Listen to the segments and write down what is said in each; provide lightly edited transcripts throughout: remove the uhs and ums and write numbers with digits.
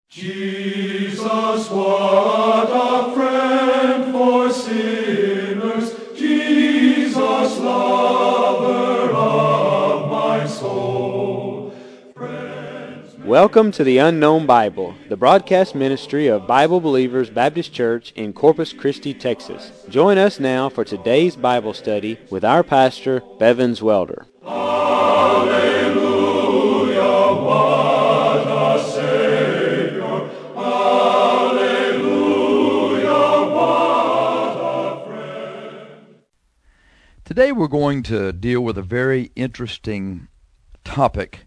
Jesus, what a friend for sinners, Jesus, lover of my soul. Welcome to the Unknown Bible, the broadcast ministry of Bible Believers Baptist Church in Corpus Christi, Texas. Join us now for today's Bible study with our pastor, Bevins Welder. Hallelujah, what a Savior. Hallelujah, what a friend. Today we're going to deal with a very interesting topic.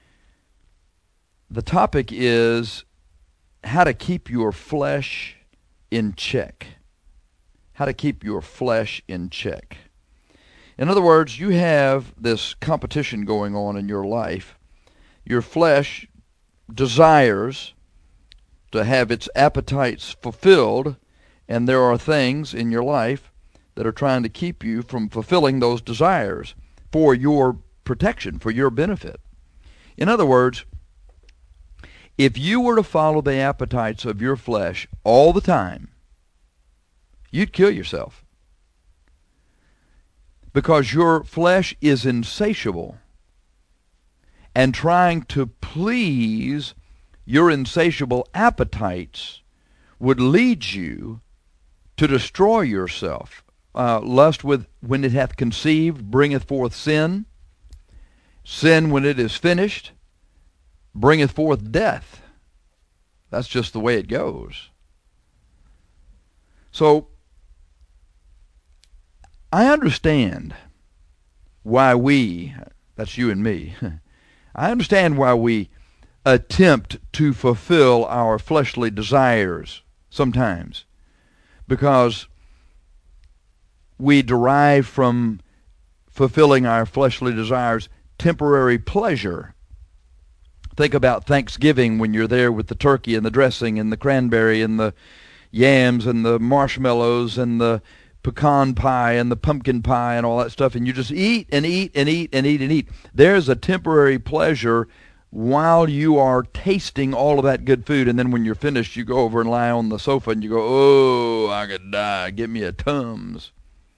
The topic is how to keep your flesh in check. How to keep your flesh in check. In other words, you have this competition going on in your life. Your flesh desires to have its appetites fulfilled, and there are things in your life that are trying to keep you from fulfilling those desires for your protection, for your benefit. In other words, if you were to follow the appetites of your flesh all the time, you'd kill yourself. Because your flesh is insatiable, and trying to please your insatiable appetites would lead you to destroy yourself. Lust, when it hath conceived, bringeth forth sin. Sin, when it is finished, bringeth forth death. That's just the way it goes. So, I understand why we, that's you and me, I understand why we attempt to fulfill our fleshly desires sometimes. Because we derive from fulfilling our fleshly desires temporary pleasure. Think about Thanksgiving when you're there with the turkey and the dressing and the cranberry and the yams and the marshmallows and the pecan pie and the pumpkin pie and all that stuff, and you just eat and eat and eat and eat and eat. There's a temporary pleasure while you are tasting all of that good food, and then when you're finished, you go over and lie on the sofa and you go, oh, I could die, give me a Tums.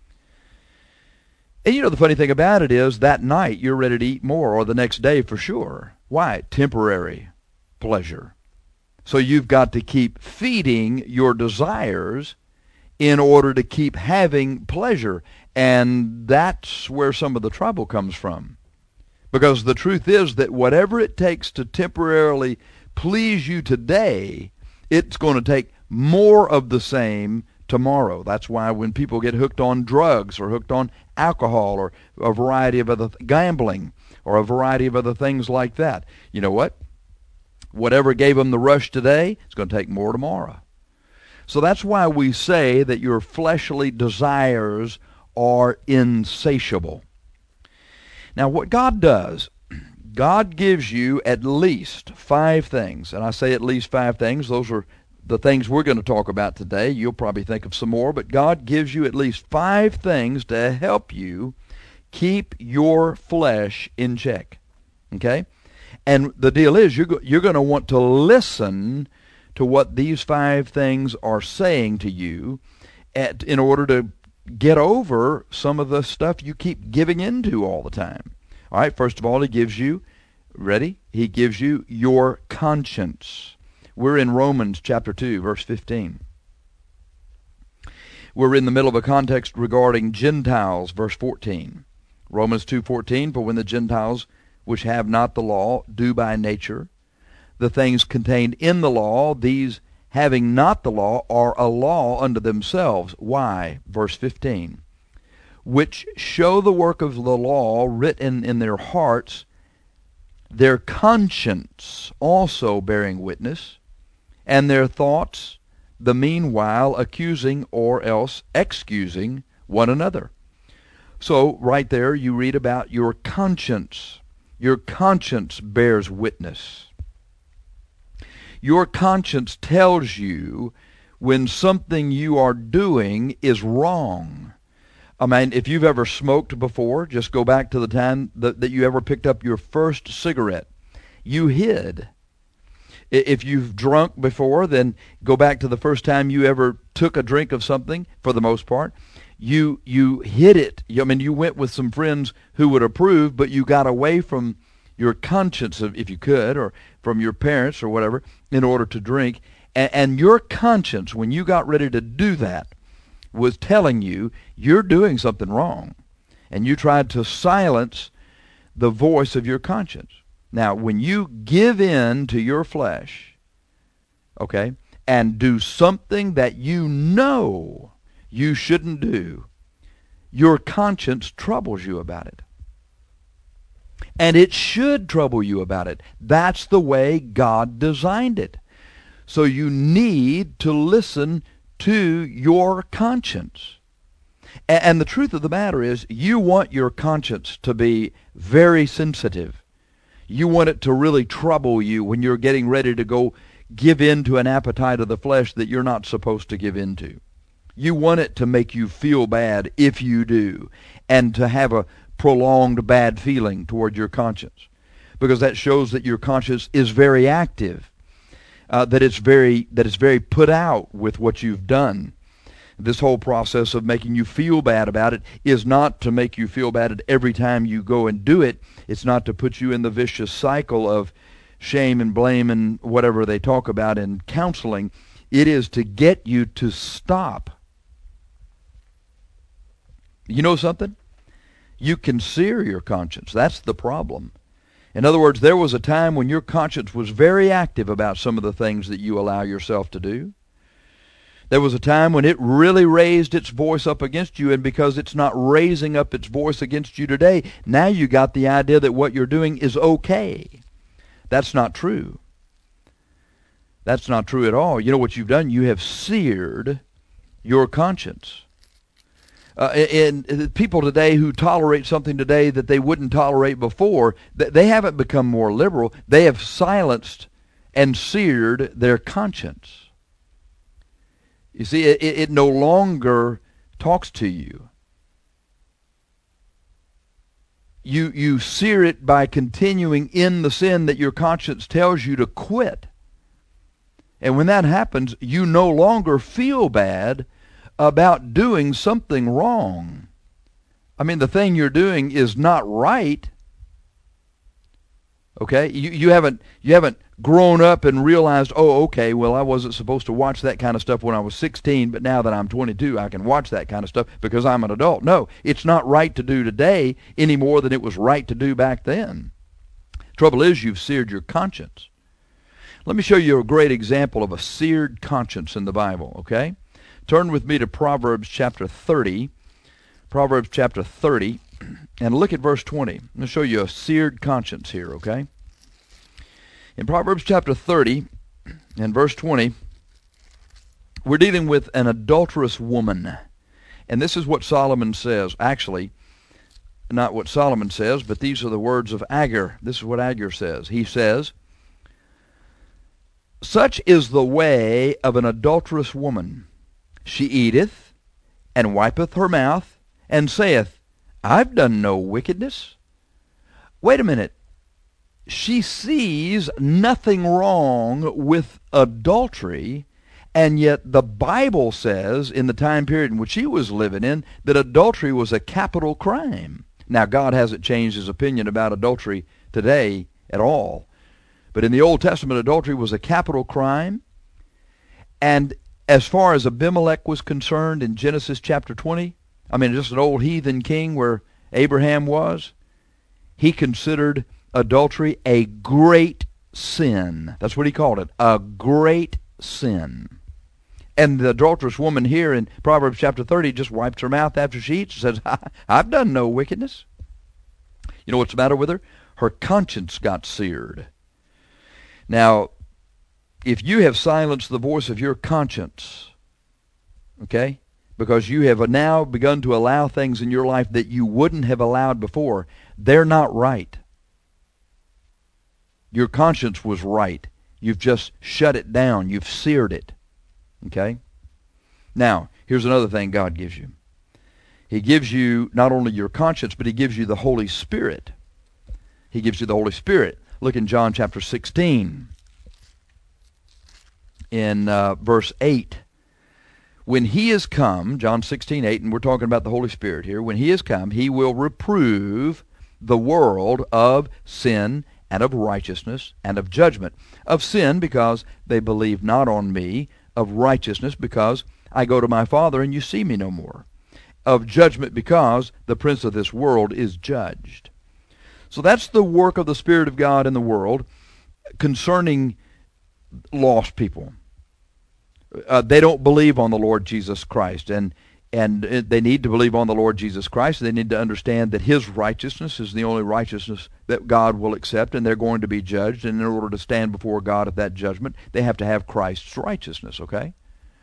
And you know the funny thing about it is that night you're ready to eat more, or the next day for sure. Why? Temporary pleasure. So you've got to keep feeding your desires in order to keep having pleasure. And that's where some of the trouble comes from. Because the truth is that whatever it takes to temporarily please you today, it's going to take more of the same tomorrow. That's why when people get hooked on drugs or hooked on alcohol or a variety of other gambling or a variety of other things like that, you know what? Whatever gave them the rush today, it's going to take more tomorrow. So that's why we say that your fleshly desires are insatiable. Now what God does, God gives you at least 5 things, and I say at least 5 things, those are the things we're going to talk about today. You'll probably think of some more, but God gives you at least 5 things to help you keep your flesh in check. Okay? And the deal is you're going to want to listen to what these 5 things are saying to you in order to get over some of the stuff you keep giving into all the time. All right, first of all, he gives you, ready? He gives you your conscience. We're in Romans chapter 2, verse 15. We're in the middle of a context regarding Gentiles, verse 14. Romans 2:14, for when the Gentiles which have not the law do by nature the things contained in the law, these having not the law are a law unto themselves. Why? Verse 15. Which show the work of the law written in their hearts, their conscience also bearing witness, and their thoughts the meanwhile accusing or else excusing one another. So right there you read about your conscience. Your conscience bears witness. Your conscience tells you when something you are doing is wrong. I mean, if you've ever smoked before, just go back to the time that you ever picked up your first cigarette. You hid. If you've drunk before, then go back to the first time you ever took a drink of something, for the most part. You hid it. I mean, you went with some friends who would approve, but you got away from your conscience, if you could, or from your parents or whatever, in order to drink. And your conscience, when you got ready to do that, was telling you you're doing something wrong. And you tried to silence the voice of your conscience. Now, when you give in to your flesh, okay, and do something that you know you shouldn't do, your conscience troubles you about it. And it should trouble you about it. That's the way God designed it. So you need to listen to your conscience. And the truth of the matter is, you want your conscience to be very sensitive. You want it to really trouble you when you're getting ready to go give in to an appetite of the flesh that you're not supposed to give in to. You want it to make you feel bad if you do, and to have a prolonged bad feeling toward your conscience, because that shows that your conscience is very active, that it's very put out with what you've done. This whole process of making you feel bad about it is not to make you feel bad every time you go and do it. It's not to put you in the vicious cycle of shame and blame and whatever they talk about in counseling. It is to get you to stop. You know something? You can sear your conscience. That's the problem. In other words, there was a time when your conscience was very active about some of the things that you allow yourself to do. There was a time when it really raised its voice up against you, and because it's not raising up its voice against you today, now you got the idea that what you're doing is okay. That's not true. That's not true at all. You know what you've done? You have seared your conscience. And people today who tolerate something today that they wouldn't tolerate before, they haven't become more liberal. They have silenced and seared their conscience. You see, it no longer talks to you. You sear it by continuing in the sin that your conscience tells you to quit. And when that happens, you no longer feel bad about doing something wrong. I mean, the thing you're doing is not right. Okay? You haven't grown up and realized, oh, okay, well, I wasn't supposed to watch that kind of stuff when I was 16, but now that I'm 22, I can watch that kind of stuff because I'm an adult. No, it's not right to do today any more than it was right to do back then. Trouble is, you've seared your conscience. Let me show you a great example of a seared conscience in the Bible, okay? Turn with me to Proverbs chapter 30. Proverbs chapter 30, and look at verse 20. I'm going to show you a seared conscience here, okay? In Proverbs chapter 30 and verse 20, we're dealing with an adulterous woman. And this is what Solomon says. Actually, not what Solomon says, but these are the words of Agur. This is what Agur says. He says, "Such is the way of an adulterous woman. She eateth, and wipeth her mouth, and saith, I've done no wickedness." Wait a minute. She sees nothing wrong with adultery, and yet the Bible says, in the time period in which she was living in, that adultery was a capital crime. Now, God hasn't changed his opinion about adultery today at all. But in the Old Testament, adultery was a capital crime. And as far as Abimelech was concerned in Genesis chapter 20, I mean, just an old heathen king where Abraham was, he considered adultery a great sin. That's what he called it, a great sin. And the adulterous woman here in Proverbs chapter 30 just wipes her mouth after she eats and says, I've done no wickedness. You know what's the matter with her? Her conscience got seared. Now, if you have silenced the voice of your conscience, okay, because you have now begun to allow things in your life that you wouldn't have allowed before, they're not right. Your conscience was right. You've just shut it down. You've seared it. Okay? Now, here's another thing God gives you. He gives you not only your conscience, but he gives you the Holy Spirit. He gives you the Holy Spirit. Look in John chapter 16. in verse 8. When he is come, John 16:8, and we're talking about the Holy Spirit here, when he is come, he will reprove the world of sin and of righteousness and of judgment. Of sin, because they believe not on me. Of righteousness, because I go to my Father and you see me no more. Of judgment, because the prince of this world is judged. So that's the work of the Spirit of God in the world concerning lost people. They don't believe on the Lord Jesus Christ, and they need to believe on the Lord Jesus Christ. They need to understand that his righteousness is the only righteousness that God will accept, and they're going to be judged. And in order to stand before God at that judgment, they have to have Christ's righteousness, okay?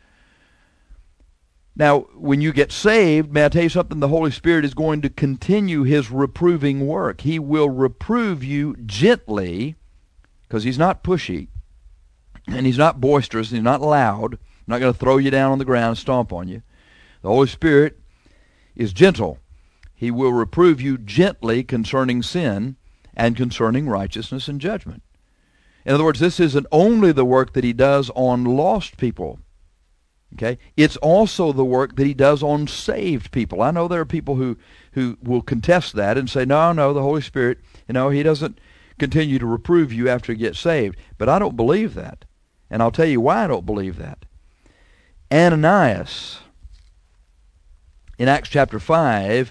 Now, when you get saved, may I tell you something? The Holy Spirit is going to continue his reproving work. He will reprove you gently, because he's not pushy, and he's not boisterous, and he's not loud. I'm not going to throw you down on the ground and stomp on you. The Holy Spirit is gentle. He will reprove you gently concerning sin and concerning righteousness and judgment. In other words, this isn't only the work that he does on lost people. Okay? It's also the work that he does on saved people. I know there are people who will contest that and say, no, the Holy Spirit, he doesn't continue to reprove you after you get saved. But I don't believe that. And I'll tell you why I don't believe that. Ananias, in Acts chapter 5,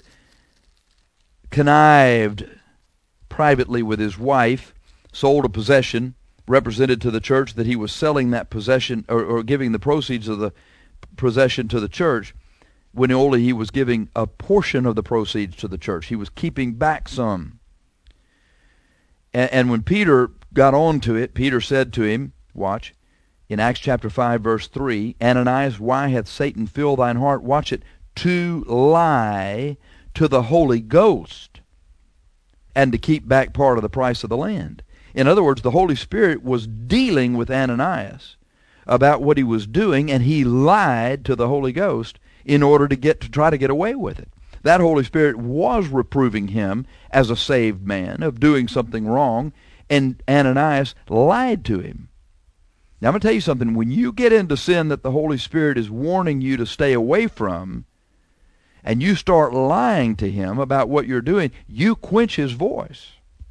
connived privately with his wife, sold a possession, represented to the church that he was selling that possession or giving the proceeds of the possession to the church, when only he was giving a portion of the proceeds to the church. He was keeping back some. And when Peter got on to it, Peter said to him, watch, in Acts chapter 5, verse 3, Ananias, why hath Satan filled thine heart, watch it, to lie to the Holy Ghost and to keep back part of the price of the land? In other words, the Holy Spirit was dealing with Ananias about what he was doing, and he lied to the Holy Ghost in order to try to get away with it. That Holy Spirit was reproving him as a saved man of doing something wrong, and Ananias lied to him. Now I'm going to tell you something. When you get into sin that the Holy Spirit is warning you to stay away from, and you start lying to him about what you're doing, you quench his voice.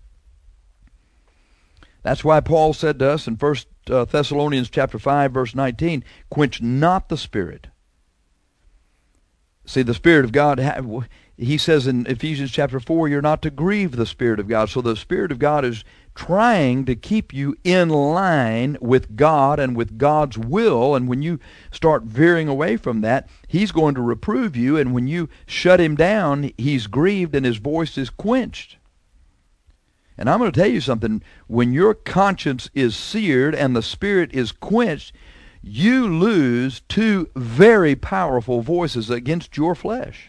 That's why Paul said to us in 1 Thessalonians chapter 5, verse 19, quench not the Spirit. See, the Spirit of God, he says in Ephesians chapter 4, you're not to grieve the Spirit of God. So the Spirit of God is trying to keep you in line with God and with God's will. And when you start veering away from that, he's going to reprove you. And when you shut him down, he's grieved and his voice is quenched. And I'm going to tell you something. When your conscience is seared and the Spirit is quenched, you lose two very powerful voices against your flesh.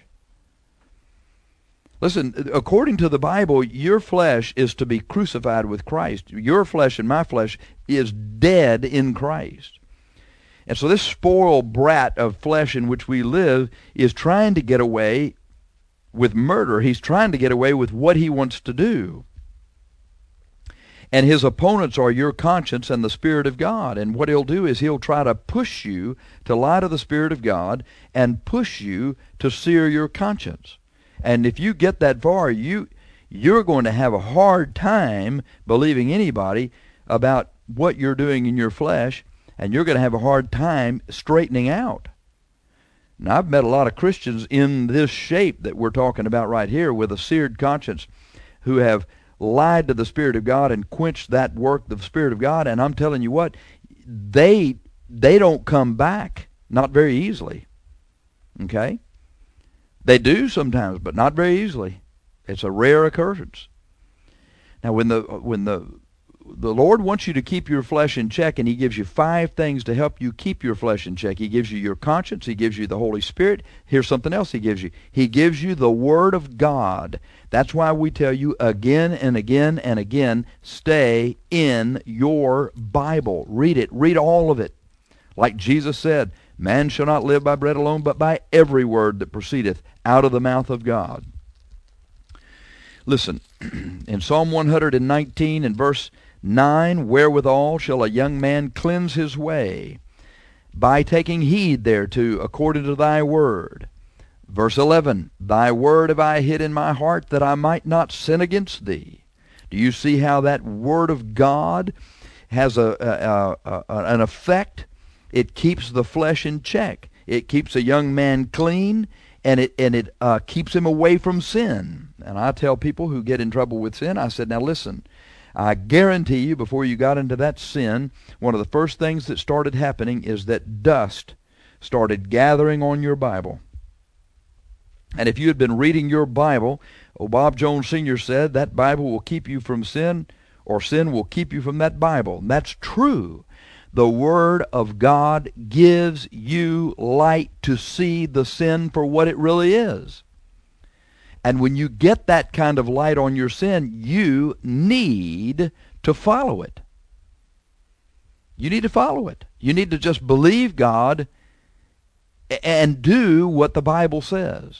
Listen, according to the Bible, your flesh is to be crucified with Christ. Your flesh and my flesh is dead in Christ. And so this spoiled brat of flesh in which we live is trying to get away with murder. He's trying to get away with what he wants to do. And his opponents are your conscience and the Spirit of God. And what he'll do is he'll try to push you to lie to the Spirit of God and push you to sear your conscience. And if you get that far, you're going to have a hard time believing anybody about what you're doing in your flesh, and you're going to have a hard time straightening out. Now, I've met a lot of Christians in this shape that we're talking about right here with a seared conscience who have lied to the Spirit of God and quenched that work of the Spirit of God, and I'm telling you what, they don't come back, not very easily. Okay? They do sometimes, but not very easily. It's a rare occurrence. Now, when the Lord wants you to keep your flesh in check, and he gives you 5 things to help you keep your flesh in check. He gives you your conscience. He gives you the Holy Spirit. Here's something else he gives you. He gives you the Word of God. That's why we tell you again and again and again, stay in your Bible. Read it. Read all of it. Like Jesus said, man shall not live by bread alone, but by every word that proceedeth out of the mouth of God. Listen, in Psalm 119 and verse 9, wherewithal shall a young man cleanse his way? by taking heed thereto according to thy word. Verse 11, thy word have I hid in my heart that I might not sin against thee. Do you see how that word of God has an effect? It keeps the flesh in check. It keeps a young man clean, and it keeps him away from sin. And I tell people who get in trouble with sin, I said, now listen, I guarantee you before you got into that sin, one of the first things that started happening is that dust started gathering on your Bible. And if you had been reading your Bible, Bob Jones Sr. said that Bible will keep you from sin, or sin will keep you from that Bible. And that's true. The Word of God gives you light to see the sin for what it really is. And when you get that kind of light on your sin, you need to follow it. You need to follow it. You need to just believe God and do what the Bible says.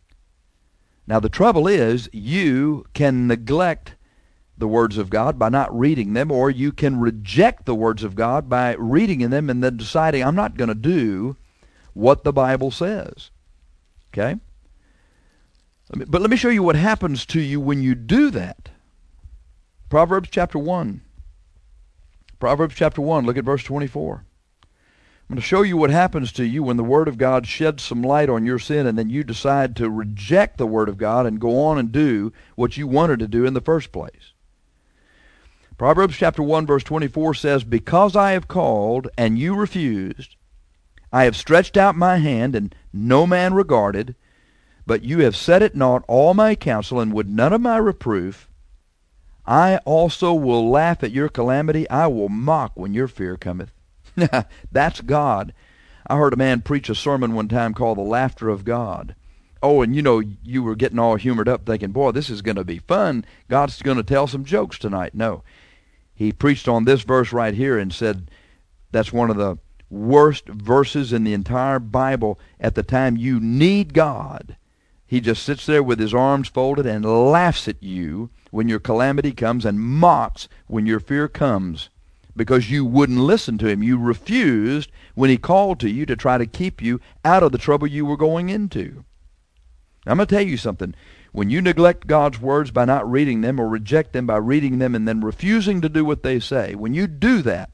Now the trouble is, you can neglect the words of God by not reading them, or you can reject the words of God by reading them and then deciding, I'm not going to do what the Bible says. Okay? But let me show you what happens to you when you do that. Proverbs chapter 1. Proverbs chapter 1, look at verse 24. I'm going to show you what happens to you when the Word of God sheds some light on your sin and then you decide to reject the Word of God and go on and do what you wanted to do in the first place. Proverbs chapter 1 verse 24 says, because I have called and you refused, I have stretched out my hand and no man regarded, but you have set at naught all my counsel and would none of my reproof. I also will laugh at your calamity. I will mock when your fear cometh. That's God. I heard a man preach a sermon one time called The Laughter of God. Oh, and you were getting all humored up thinking, boy, this is going to be fun. God's going to tell some jokes tonight. No. He preached on this verse right here and said that's one of the worst verses in the entire Bible at the time you need God. He just sits there with his arms folded and laughs at you when your calamity comes and mocks when your fear comes because you wouldn't listen to him. You refused when he called to you to try to keep you out of the trouble you were going into. I'm going to tell you something. When you neglect God's words by not reading them or reject them by reading them and then refusing to do what they say, when you do that,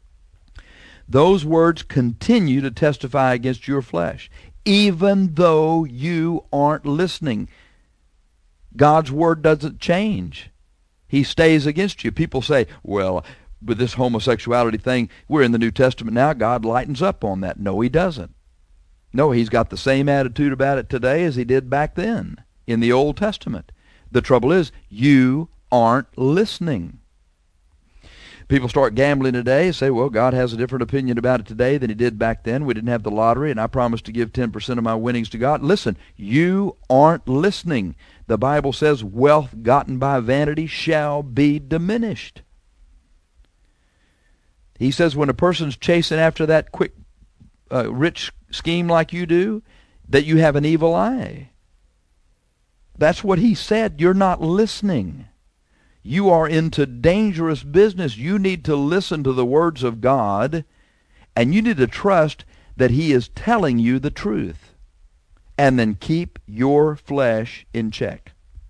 those words continue to testify against your flesh, even though you aren't listening. God's word doesn't change. He stays against you. People say, well, with this homosexuality thing, we're in the New Testament now, God lightens up on that. No, he doesn't. No, he's got the same attitude about it today as he did back then in the Old Testament. The trouble is, you aren't listening. People start gambling today and say, well, God has a different opinion about it today than he did back then. We didn't have the lottery, and I promised to give 10% of my winnings to God. Listen, you aren't listening. The Bible says, wealth gotten by vanity shall be diminished. He says when a person's chasing after that quick, rich scheme like you do, that you have an evil eye. That's what he said. You're not listening. You are into dangerous business. You need to listen to the words of God, and you need to trust that he is telling you the truth. And then keep your flesh in check.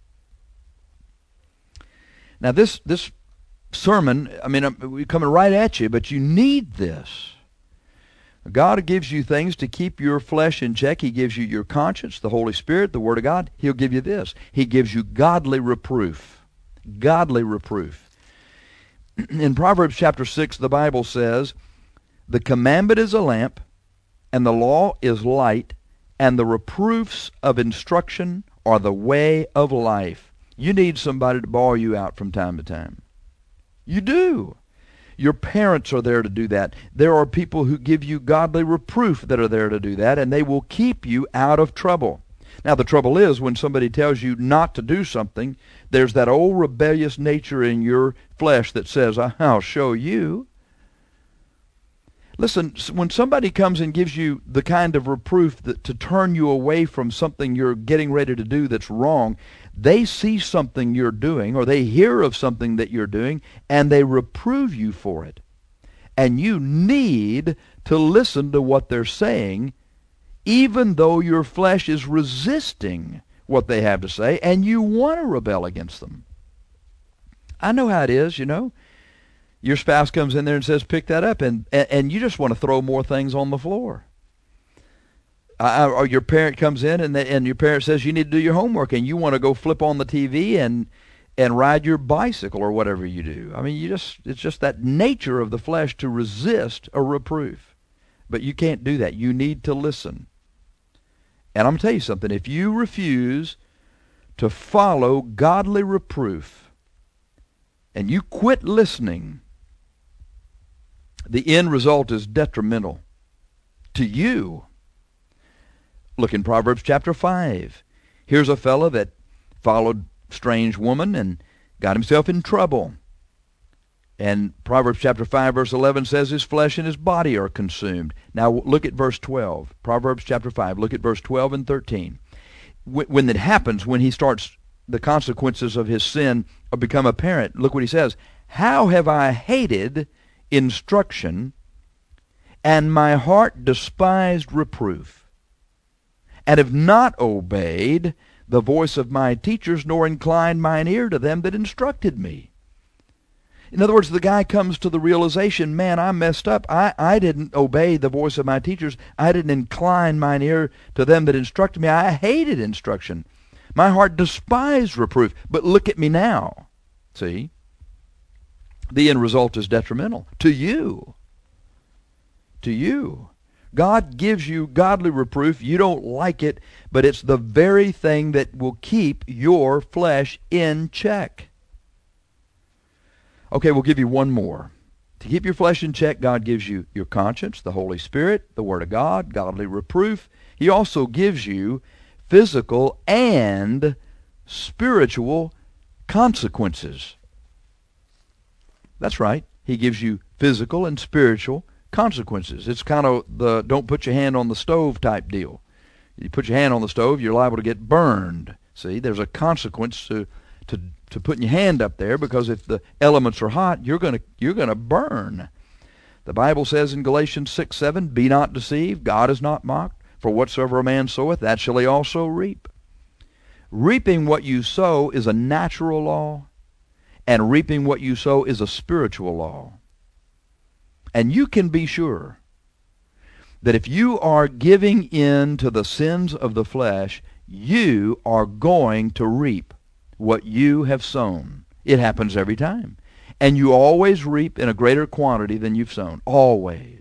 Now this sermon, we're coming right at you, but you need this. God gives you things to keep your flesh in check. He gives you your conscience, the Holy Spirit, the Word of God. He'll give you this. He gives you godly reproof. Godly reproof. In Proverbs chapter 6, the Bible says, the commandment is a lamp, and the law is light, and the reproofs of instruction are the way of life. You need somebody to bawl you out from time to time. You do. Your parents are there to do that. There are people who give you godly reproof that are there to do that, and they will keep you out of trouble. Now, the trouble is, when somebody tells you not to do something, there's that old rebellious nature in your flesh that says, I'll show you. Listen, when somebody comes and gives you the kind of reproof that to turn you away from something you're getting ready to do that's wrong, they see something you're doing, or they hear of something that you're doing, and they reprove you for it. And you need to listen to what they're saying, even though your flesh is resisting what they have to say, and you want to rebel against them. I know how it is, you know. Your spouse comes in there and says, pick that up, and you just want to throw more things on the floor. Or your parent comes in and your parent says you need to do your homework, and you want to go flip on the TV and ride your bicycle or whatever you do. I mean, it's just that nature of the flesh to resist a reproof. But you can't do that. You need to listen. And I'm going to tell you something. If you refuse to follow godly reproof and you quit listening, the end result is detrimental to you. Look in Proverbs chapter 5. Here's a fellow that followed strange woman and got himself in trouble. And Proverbs chapter 5 verse 11 says his flesh and his body are consumed. Now look at verse 12. Proverbs chapter 5, look at verse 12 and 13. When it happens, when he starts, the consequences of his sin become apparent, look what he says. How have I hated instruction, and my heart despised reproof, and have not obeyed the voice of my teachers, nor inclined mine ear to them that instructed me. In other words, the guy comes to the realization, man, I messed up. I didn't obey the voice of my teachers. I didn't incline mine ear to them that instructed me. I hated instruction. My heart despised reproof. But look at me now. See? The end result is detrimental to you. To you. God gives you godly reproof. You don't like it, but it's the very thing that will keep your flesh in check. Okay, we'll give you one more. To keep your flesh in check, God gives you your conscience, the Holy Spirit, the Word of God, godly reproof. He also gives you physical and spiritual consequences. That's right. He gives you physical and spiritual consequences. It's kind of the don't put your hand on the stove type deal. You put your hand on the stove, you're liable to get burned. See, there's a consequence to putting your hand up there, because if the elements are hot, you're gonna burn. The Bible says in Galatians 6:7, be not deceived, God is not mocked, for whatsoever a man soweth, that shall he also reap. Reaping what you sow is a natural law, and reaping what you sow is a spiritual law. And you can be sure that if you are giving in to the sins of the flesh, you are going to reap what you have sown. It happens every time. And you always reap in a greater quantity than you've sown. Always.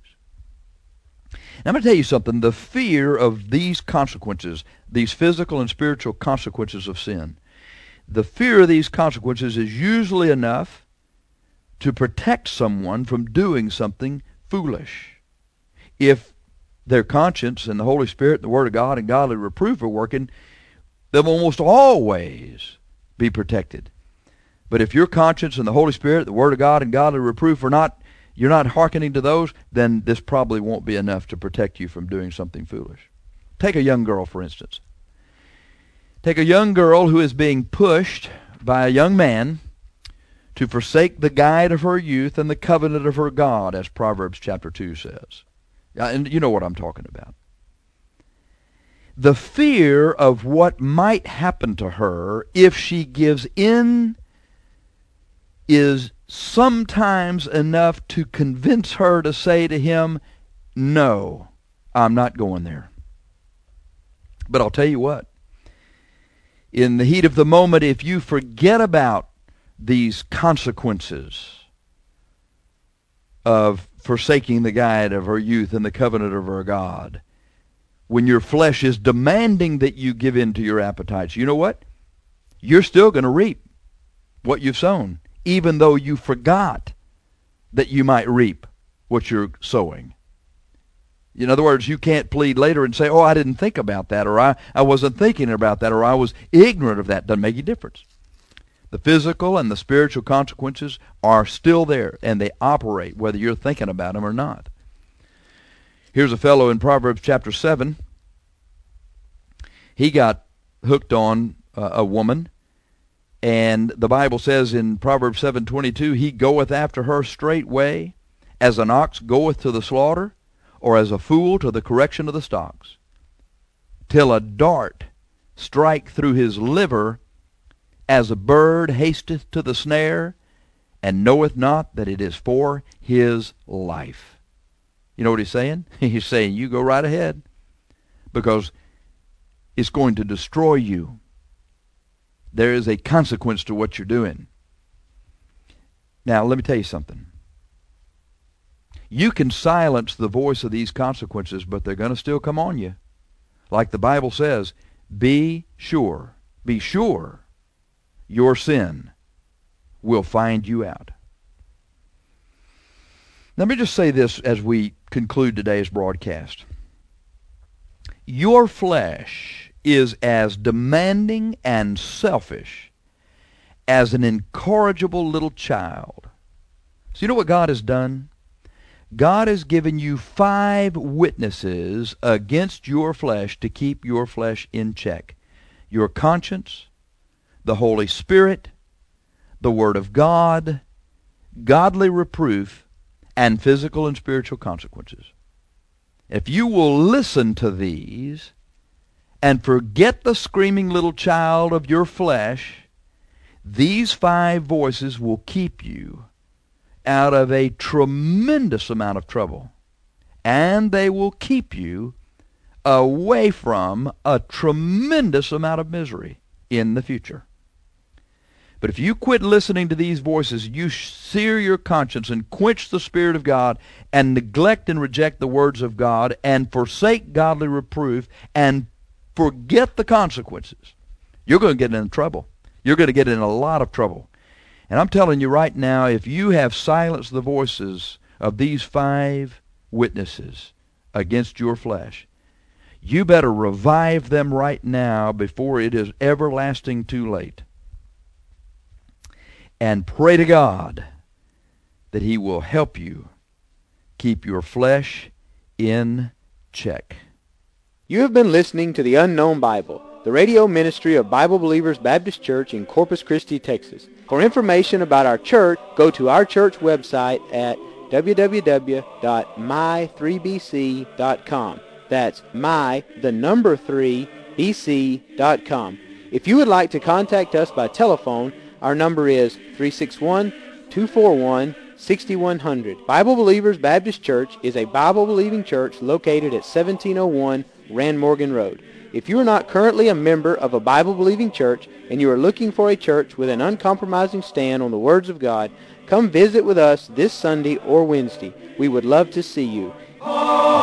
Now, I'm going to tell you something. The fear of these consequences, these physical and spiritual consequences of sin, the fear of these consequences is usually enough to protect someone from doing something foolish. If their conscience and the Holy Spirit, the Word of God, and godly reproof are working, they'll almost always be protected. But if your conscience and the Holy Spirit, the Word of God, and godly reproof are not, you're not hearkening to those, then this probably won't be enough to protect you from doing something foolish. Take a young girl, for instance. Take a young girl who is being pushed by a young man to forsake the guide of her youth and the covenant of her God, as Proverbs chapter 2 says. And you know what I'm talking about. The fear of what might happen to her if she gives in is sometimes enough to convince her to say to him, no, I'm not going there. But I'll tell you what, in the heat of the moment, if you forget about these consequences of forsaking the guide of her youth and the covenant of her God, when your flesh is demanding that you give in to your appetites, you know what? You're still going to reap what you've sown, even though you forgot that you might reap what you're sowing. In other words, you can't plead later and say, oh, I didn't think about that, or I wasn't thinking about that, or I was ignorant of that. Doesn't make any difference. The physical and the spiritual consequences are still there, and they operate whether you're thinking about them or not. Here's a fellow in Proverbs chapter 7. He got hooked on a woman, and the Bible says in Proverbs 7:22, he goeth after her straightway, as an ox goeth to the slaughter, or as a fool to the correction of the stocks, till a dart strike through his liver, as a bird hasteth to the snare, and knoweth not that it is for his life. You know what he's saying? He's saying, you go right ahead, because it's going to destroy you. There is a consequence to what you're doing. Now, let me tell you something. You can silence the voice of these consequences, but they're going to still come on you. Like the Bible says, be sure your sin will find you out. Let me just say this as we conclude today's broadcast. Your flesh is as demanding and selfish as an incorrigible little child. So you know what God has done? God has given you 5 witnesses against your flesh to keep your flesh in check. Your conscience, the Holy Spirit, the Word of God, godly reproof, and physical and spiritual consequences. If you will listen to these and forget the screaming little child of your flesh, these 5 voices will keep you out of a tremendous amount of trouble, and they will keep you away from a tremendous amount of misery in the future. But if you quit listening to these voices, you sear your conscience and quench the Spirit of God and neglect and reject the words of God and forsake godly reproof and forget the consequences, you're going to get in trouble. You're going to get in a lot of trouble. And I'm telling you right now, if you have silenced the voices of these 5 witnesses against your flesh, you better revive them right now before it is everlasting too late. And pray to God that He will help you keep your flesh in check. You have been listening to the Unknown Bible, the radio ministry of Bible Believers Baptist Church in Corpus Christi, Texas. For information about our church, go to our church website at www.my3bc.com. That's my3bc.com. If you would like to contact us by telephone, our number is 361-241-6100. Bible Believers Baptist Church is a Bible-believing church located at 1701 Rand Morgan Road. If you are not currently a member of a Bible-believing church and you are looking for a church with an uncompromising stand on the words of God, come visit with us this Sunday or Wednesday. We would love to see you.